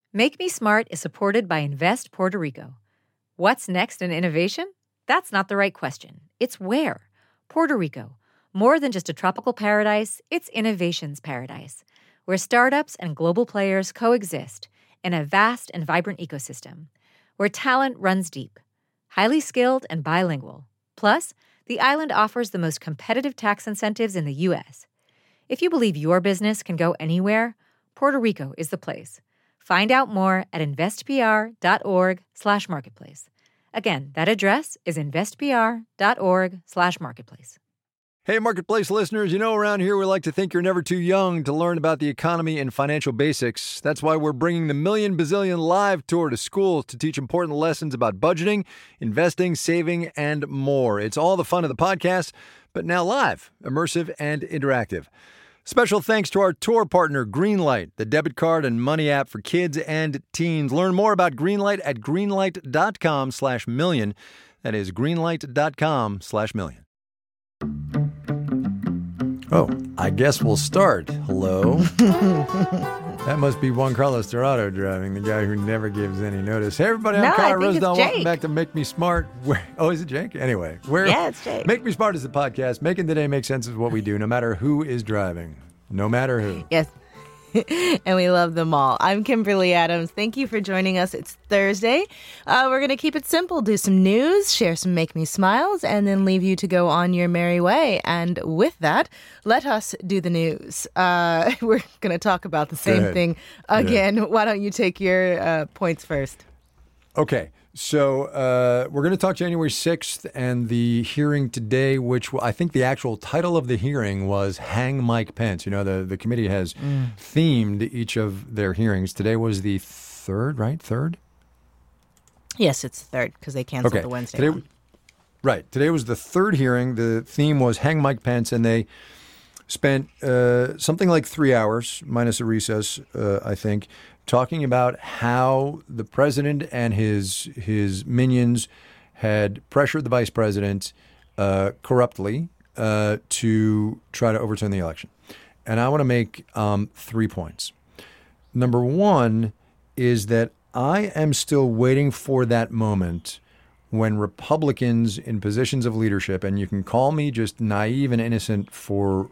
Make Me Smart is supported by Invest Puerto Rico. What's next in innovation? That's not the right question. It's where. Puerto Rico. More than just a tropical paradise, it's innovation's paradise, where startups and global players coexist in a vast and vibrant ecosystem, where talent runs deep, highly skilled and bilingual. Plus, the island offers the most competitive tax incentives in the U.S. If you believe your business can go anywhere, Puerto Rico is the place. Find out more at investpr.org/marketplace. Again, that address is investpr.org/marketplace. Hey, Marketplace listeners, you know around here we like to think you're never too young to learn about the economy and financial basics. That's why we're bringing the Million Bazillion Live Tour to schools to teach important lessons about budgeting, investing, saving, and more. It's all the fun of the podcast, but now live, immersive, and interactive. Special thanks to our tour partner, Greenlight, the debit card and money app for kids and teens. Learn more about Greenlight at greenlight.com/million. That is greenlight.com/million. Oh, I guess we'll start. Hello. That must be Juan Carlos Dorado driving, the guy who never gives any notice. Hey, everybody, I'm Connor Rosendahl. Welcome back to Make Me Smart. Is it Jake? Anyway, yeah, it's Jake. Make Me Smart is the podcast. Making today make sense is what we do, no matter who is driving. No matter who. Yes. And we love them all. I'm Kimberly Adams. Thank you for joining us. It's Thursday. We're going to keep it simple, do some news, share some Make Me Smiles, and then leave you to go on your merry way. And with that, let us do the news. We're going to talk about the same thing again. Yeah. Why don't you take your points first? Okay. So we're going to talk January 6th and the hearing today, which I think the actual title of the hearing was Hang Mike Pence. You know, the committee has themed each of their hearings. Today was the third, right? Third? Yes, it's the third because they canceled the Wednesday one. Right. Today was the third hearing. The theme was Hang Mike Pence, and they spent something like 3 hours, minus a recess, I think, talking about how the president and his minions had pressured the vice president corruptly to try to overturn the election. And I want to make 3 points. Number one is that I am still waiting for that moment when Republicans in positions of leadership, and you can call me just naive and innocent for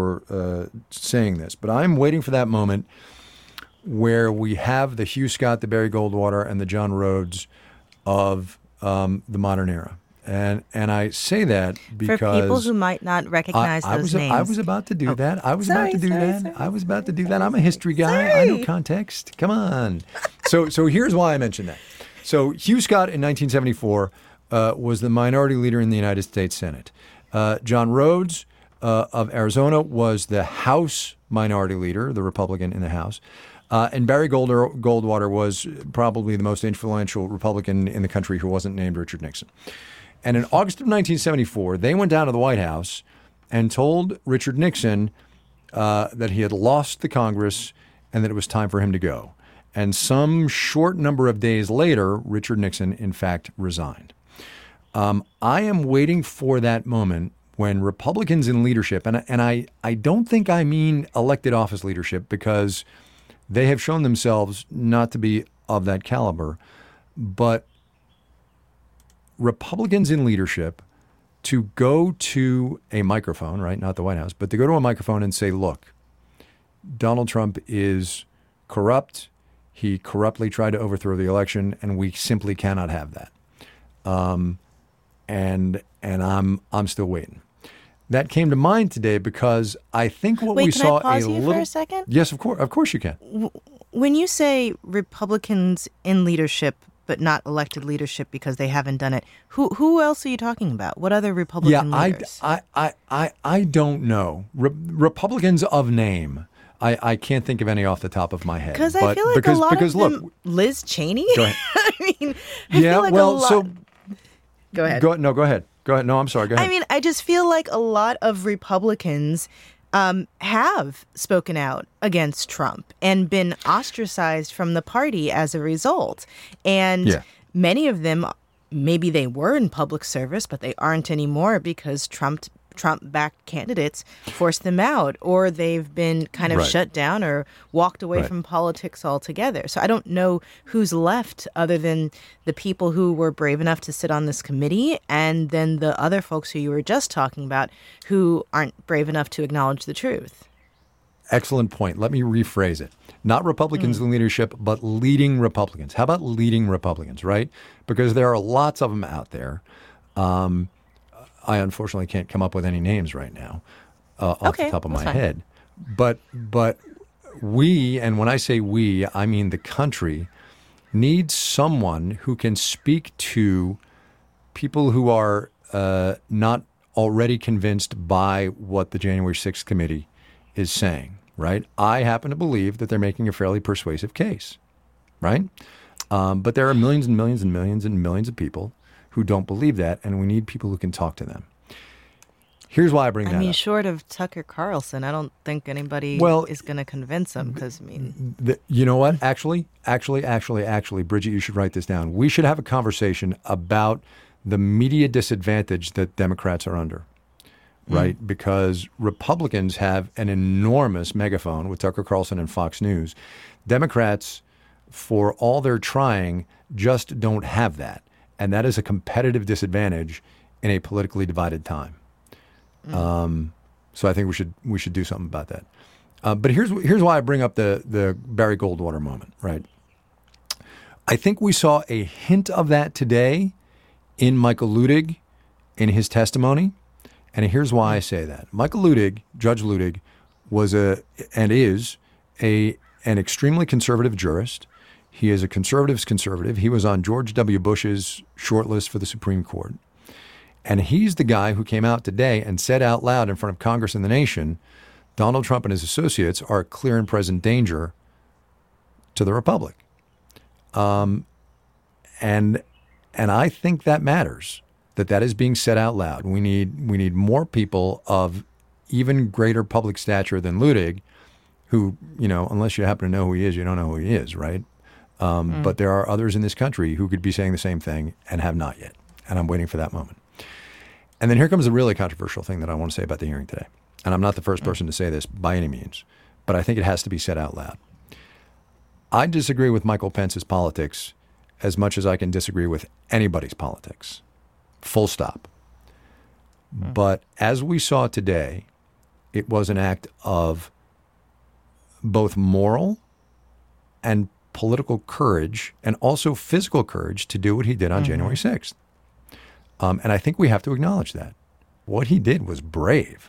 saying this, but I'm waiting for that moment where we have the Hugh Scott, the Barry Goldwater, and the John Rhodes of the modern era. And I say that because for people who might not recognize those names. I was about to do that. I was about to do that. I'm a history guy. I know context. Come on. So here's why I mentioned that. So Hugh Scott in 1974 was the minority leader in the United States Senate. John Rhodes of Arizona was the House minority leader, the Republican in the House. And Barry Goldwater was probably the most influential Republican in the country who wasn't named Richard Nixon. And in August of 1974, they went down to the White House and told Richard Nixon that he had lost the Congress and that it was time for him to go. And some short number of days later, Richard Nixon, in fact, resigned. I am waiting for that moment when Republicans in leadership, and I don't think I mean elected office leadership because they have shown themselves not to be of that caliber, but Republicans in leadership to go to a microphone, right? Not the White House, but to go to a microphone and say, look, Donald Trump is corrupt. He corruptly tried to overthrow the election, and we simply cannot have that. And I'm still waiting. That came to mind today because I think what we saw can I pause you for a second? Yes, of course you can. When you say Republicans in leadership but not elected leadership because they haven't done it, who else are you talking about? What other Republican leaders? I don't know. Republicans of name. I can't think of any off the top of my head. Because I feel like a lot of them, Liz Cheney? Go ahead. I mean, I feel like a lot. Go ahead. Go ahead. No, I'm sorry. Go ahead. I mean, I just feel like a lot of Republicans have spoken out against Trump and been ostracized from the party as a result. And many of them, maybe they were in public service, but they aren't anymore because Trump Trump-backed candidates forced them out, or they've been kind of Right. shut down or walked away Right. from politics altogether. So I don't know who's left other than the people who were brave enough to sit on this committee, and then the other folks who you were just talking about who aren't brave enough to acknowledge the truth. Excellent point. Let me rephrase it. Not Republicans in leadership, but leading Republicans. How about leading Republicans, right? Because there are lots of them out there. I unfortunately can't come up with any names right now off the top of my head. But we, and when I say we, I mean the country, needs someone who can speak to people who are not already convinced by what the January 6th committee is saying, right? I happen to believe that they're making a fairly persuasive case, right? But there are millions and millions and millions and millions of people who don't believe that, and we need people who can talk to them. Here's why I bring that up. Short of Tucker Carlson, I don't think anybody is going to convince him because, you know what? Actually, Bridget, you should write this down. We should have a conversation about the media disadvantage that Democrats are under, right? Because Republicans have an enormous megaphone with Tucker Carlson and Fox News. Democrats, for all they're trying, just don't have that. And that is a competitive disadvantage in a politically divided time. So I think we should do something about that. But here's why I bring up the Barry Goldwater moment, right? I think we saw a hint of that today in Michael Luttig in his testimony. And here's why I say that. Michael Luttig, Judge Luttig, was is an extremely conservative jurist. He is a conservative's conservative. He was on George W. Bush's shortlist for the Supreme Court. And he's the guy who came out today and said out loud in front of Congress and the nation, Donald Trump and his associates are a clear and present danger to the republic. And I think that matters, that is being said out loud. We need more people of even greater public stature than Luttig, who, unless you happen to know who he is, you don't know who he is, right? But there are others in this country who could be saying the same thing and have not yet. And I'm waiting for that moment. And then here comes a really controversial thing that I want to say about the hearing today. And I'm not the first person to say this by any means, but I think it has to be said out loud. I disagree with Michael Pence's politics as much as I can disagree with anybody's politics. Full stop. But as we saw today, it was an act of both moral and political courage and also physical courage to do what he did on January 6th. And I think we have to acknowledge that. What he did was brave.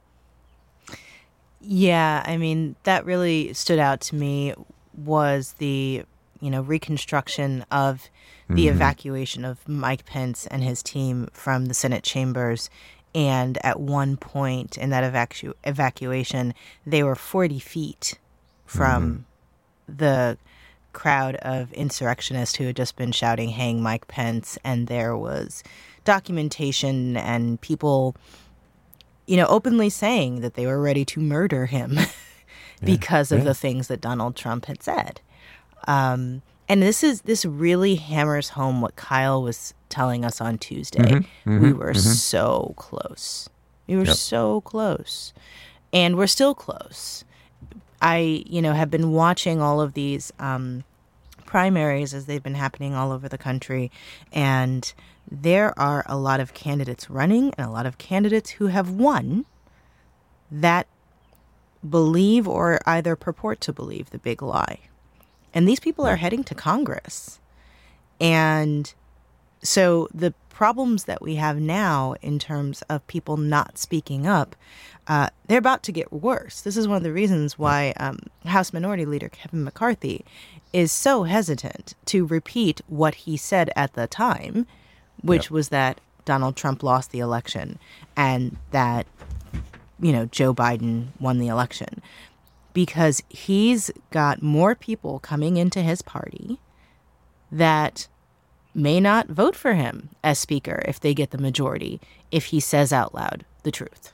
Yeah, that really stood out to me was the, reconstruction of the evacuation of Mike Pence and his team from the Senate chambers. And at one point in that evacuation, they were 40 feet from the crowd of insurrectionists who had just been shouting, "Hang Mike Pence," and there was documentation and people, openly saying that they were ready to murder him because of the things that Donald Trump had said. And this really hammers home what Kyle was telling us on Tuesday. We were so close. We were so close. And we're still close. I, have been watching all of these primaries as they've been happening all over the country. And there are a lot of candidates running and a lot of candidates who have won that believe or either purport to believe the big lie. And these people are heading to Congress. And so the problems that we have now in terms of people not speaking up, they're about to get worse. This is one of the reasons why House Minority Leader Kevin McCarthy is so hesitant to repeat what he said at the time, which was that Donald Trump lost the election and that, Joe Biden won the election. Because he's got more people coming into his party that may not vote for him as speaker if they get the majority, if he says out loud the truth.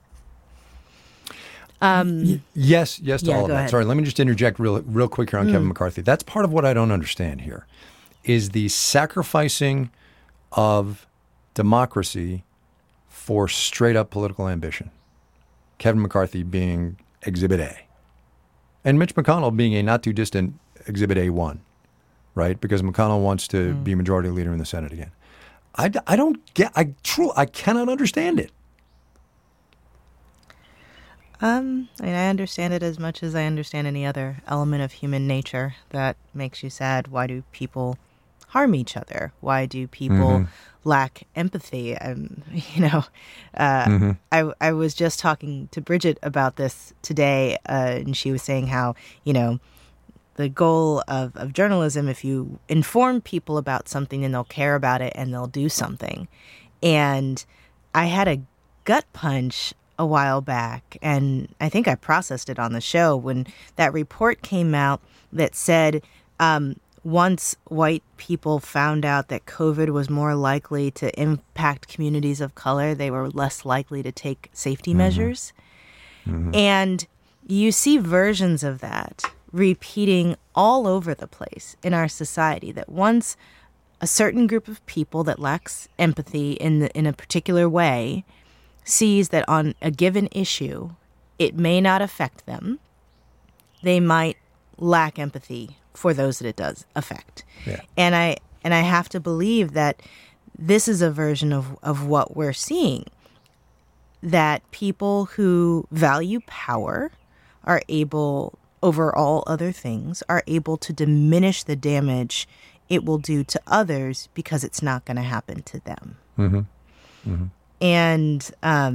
Yes to all of that. Ahead. Sorry, let me just interject real quick here on Kevin McCarthy. That's part of what I don't understand here, is the sacrificing of democracy for straight up political ambition. Kevin McCarthy being Exhibit A. And Mitch McConnell being a not too distant Exhibit A1, right? Because McConnell wants to be majority leader in the Senate again. I cannot understand it. I understand it as much as I understand any other element of human nature that makes you sad. Why do people harm each other? Why do people lack empathy? I was just talking to Bridget about this today, and she was saying how, the goal of journalism, if you inform people about something, then they'll care about it and they'll do something. And I had a gut punch a while back, and I think I processed it on the show when that report came out that said once white people found out that COVID was more likely to impact communities of color, they were less likely to take safety measures. And you see versions of that repeating all over the place in our society, that once a certain group of people that lacks empathy in a particular way sees that on a given issue, it may not affect them, they might lack empathy for those that it does affect. Yeah. And I have to believe that this is a version of what we're seeing, that people who value power are able, over all other things, are able to diminish the damage it will do to others because it's not going to happen to them. And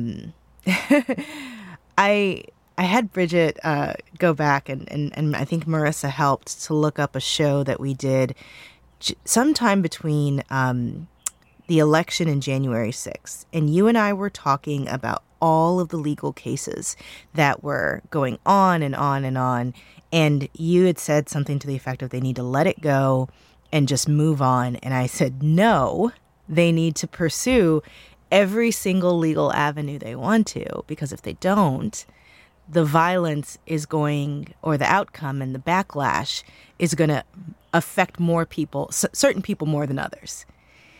I had Bridget go back, and I think Marissa helped to look up a show that we did sometime between the election and January 6th. And you and I were talking about all of the legal cases that were going on and on and on. And you had said something to the effect of they need to let it go and just move on. And I said, no, they need to pursue every single legal avenue they want to, because if they don't, the violence is going, or the outcome and the backlash is going to affect more people, certain people more than others.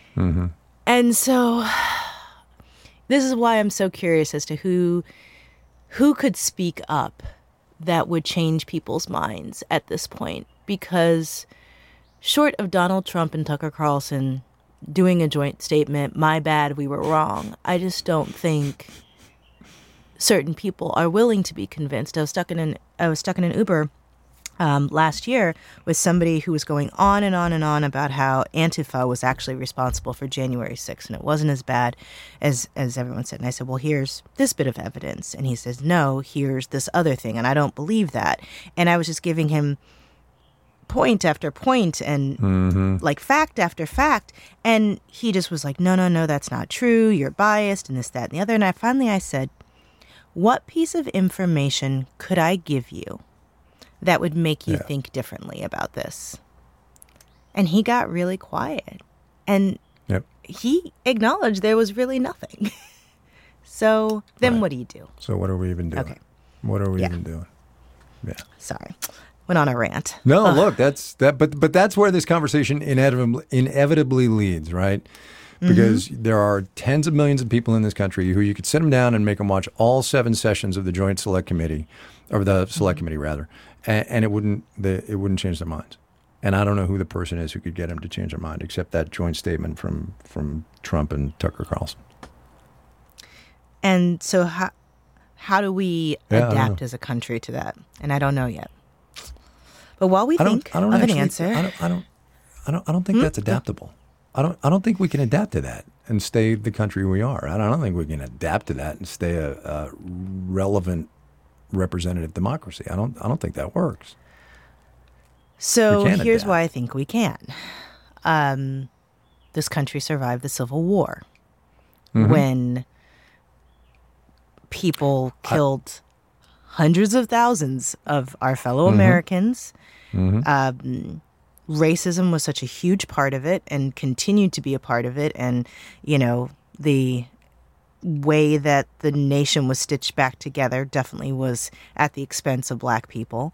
And so this is why I'm so curious as to who could speak up that would change people's minds at this point, because short of Donald Trump and Tucker Carlson doing a joint statement, my bad, we were wrong, I just don't think certain people are willing to be convinced. I was stuck in an Uber last year with somebody who was going on and on and on about how Antifa was actually responsible for January 6th, and it wasn't as bad as everyone said. And I said, well, here's this bit of evidence. And he says, no, here's this other thing, and I don't believe that. And I was just giving him point after point and like fact after fact. And he just was like, no, that's not true. You're biased and this, that, and the other. And I said, what piece of information could I give you that would make you think differently about this? And he got really quiet. And he acknowledged there was really nothing. So then what do you do? So what are we even doing? Okay. What are we even doing? Yeah. Sorry. Went on a rant. No, look, but that's where this conversation inevitably leads, right? Because there are tens of millions of people in this country who you could sit them down and make them watch all 7 sessions of the Joint Select Committee, or the Select Committee rather, and it wouldn't change their minds. And I don't know who the person is who could get them to change their mind, except that joint statement from Trump and Tucker Carlson. And so how do we adapt as a country to that? And I don't know yet. But while we think of an answer, I don't think that's adaptable. I don't think we can adapt to that and stay the country we are. I don't think we can adapt to that and stay a relevant representative democracy. I don't think that works. So here's why I think we can. This country survived the Civil War when people killed hundreds of thousands of our fellow Americans. Racism was such a huge part of it and continued to be a part of it. And, the way that the nation was stitched back together definitely was at the expense of Black people.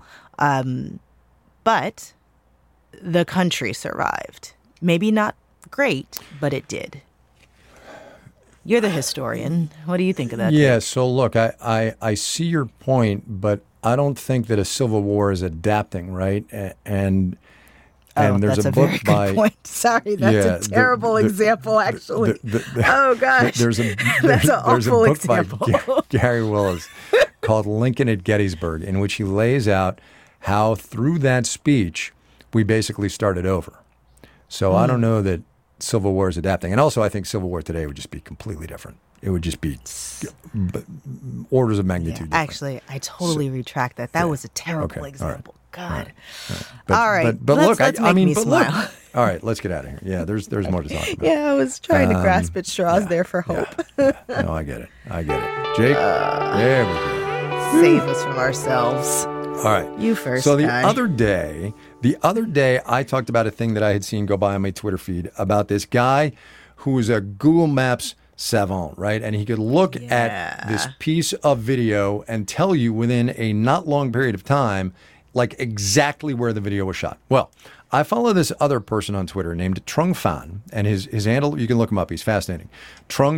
But the country survived. Maybe not great, but it did. You're the historian. What do you think of that? Yeah, so look, I see your point, but I don't think that a civil war is adapting, right? And there's that's a book very by good point. Sorry, that's a terrible example, actually. Oh gosh, there's a awful book example. by Gary Willis called Lincoln at Gettysburg, in which he lays out how through that speech we basically started over. So I don't know that Civil War is adapting, and also I think Civil War today would just be completely different. It would just be orders of magnitude different. Actually, I totally retract that. That was a terrible example. Right. God. All right. But look, let's make me smile. All right, let's get out of here. Yeah, there's more to talk about. Yeah, I was trying to grasp at straws there for hope. Yeah. No, I get it. Jake, there we go. Save us from ourselves. All right. You first. So the other day, I talked about a thing that I had seen go by on my Twitter feed about this guy who was a Google Maps savant, right? And he could look at this piece of video and tell you within a not long period of time, like exactly where the video was shot. Well, I follow this other person on Twitter named Trung Phan, and his handle, you can look him up. He's fascinating. Trung,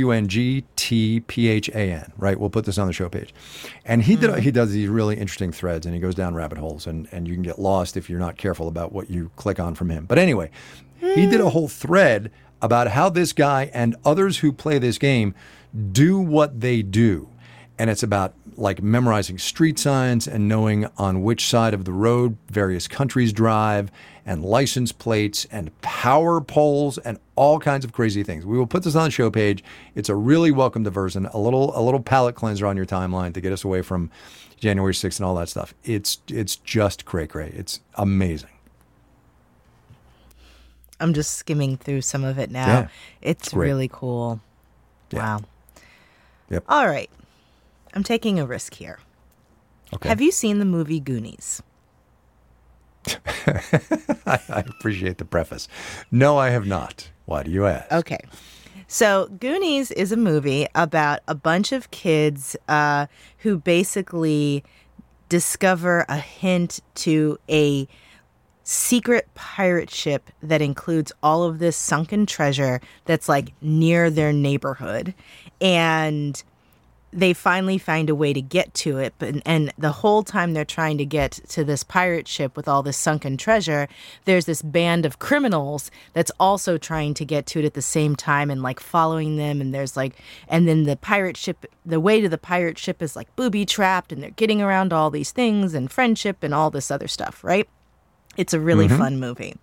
TRUNG, right? We'll put this on the show page. And he does these really interesting threads, and he goes down rabbit holes, and you can get lost if you're not careful about what you click on from him. But anyway, he did a whole thread about how this guy and others who play this game do what they do. And it's about like memorizing street signs and knowing on which side of the road various countries drive, and license plates and power poles and all kinds of crazy things. We will put this on the show page. It's a really welcome diversion, a little palate cleanser on your timeline to get us away from January 6th and all that stuff. It's just cray-cray. It's amazing. I'm just skimming through some of it now. Yeah, it's really cool. Yeah. Wow. Yep. All right. I'm taking a risk here. Okay. Have you seen the movie Goonies? I appreciate the preface. No, I have not. Why do you ask? Okay. So Goonies is a movie about a bunch of kids who basically discover a hint to a secret pirate ship that includes all of this sunken treasure that's like near their neighborhood. And they finally find a way to get to it, and the whole time they're trying to get to this pirate ship with all this sunken treasure, there's this band of criminals that's also trying to get to it at the same time and like following them. And there's like, and then the pirate ship, the way to the pirate ship is like booby trapped, and they're getting around all these things and friendship and all this other stuff, right? It's a really fun movie.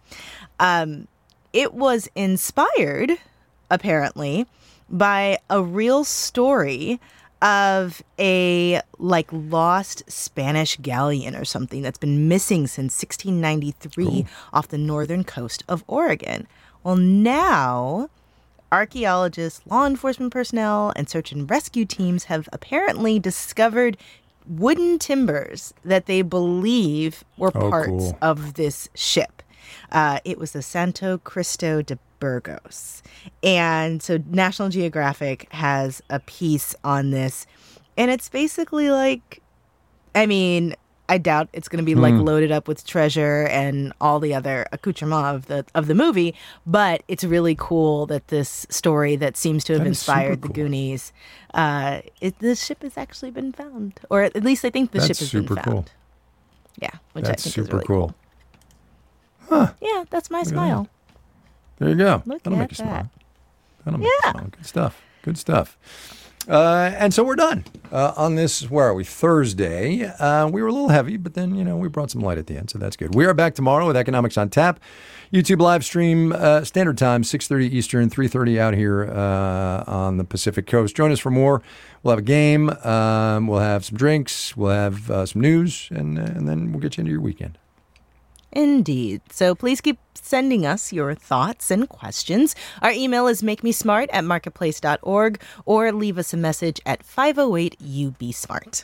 It was inspired, apparently, by a real story of a like lost Spanish galleon or something that's been missing since 1693 off the northern coast of Oregon. Well, now archaeologists, law enforcement personnel, and search and rescue teams have apparently discovered wooden timbers that they believe were parts of this ship. It was the Santo Cristo de Burgos. And so National Geographic has a piece on this, and it's basically like, I mean, I doubt it's going to be like loaded up with treasure and all the other accoutrement of the movie, but it's really cool that this story that seems to have inspired the Goonies, the ship has actually been found, or at least I think the ship has been found. Cool. Yeah, which that's I think super is really cool. Huh. Yeah, that's my smile. There you go. That'll make you smile. That'll make you smile. Good stuff. Good stuff. And so we're done on this, where are we, Thursday. We were a little heavy, but then, we brought some light at the end, so that's good. We are back tomorrow with Economics on Tap. YouTube live stream, standard time, 6:30 Eastern, 3:30 out here on the Pacific Coast. Join us for more. We'll have a game. We'll have some drinks. We'll have some news, and then we'll get you into your weekend. Indeed. So please keep sending us your thoughts and questions. Our email is makemesmart@marketplace.org, or leave us a message at 508-UB-SMART.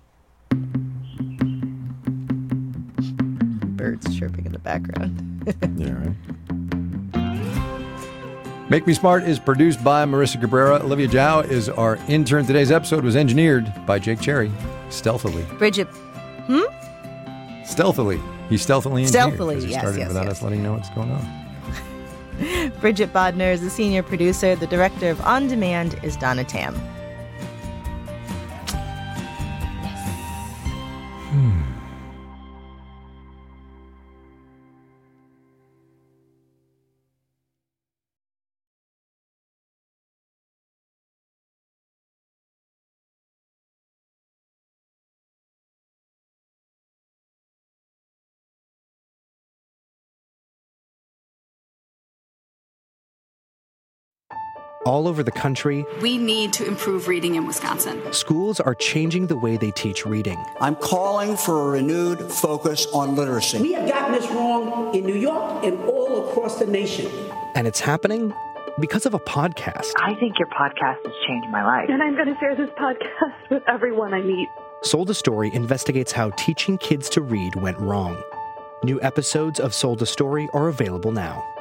Birds chirping in the background. Yeah, right. Make Me Smart is produced by Marissa Cabrera. Olivia Zhao is our intern. Today's episode was engineered by Jake Cherry, stealthily. Bridget, Stealthily. He stealthily engineered. Stealthily, He yes, started yes, without yes. us letting know what's going on. Bridget Bodner is the senior producer. The director of On Demand is Donna Tam. All over the country, we need to improve reading in Wisconsin. Schools are changing the way they teach reading. I'm calling for a renewed focus on literacy. We have gotten this wrong in New York and all across the nation. And it's happening because of a podcast. I think your podcast has changed my life. And I'm going to share this podcast with everyone I meet. Sold a Story investigates how teaching kids to read went wrong. New episodes of Sold a Story are available now.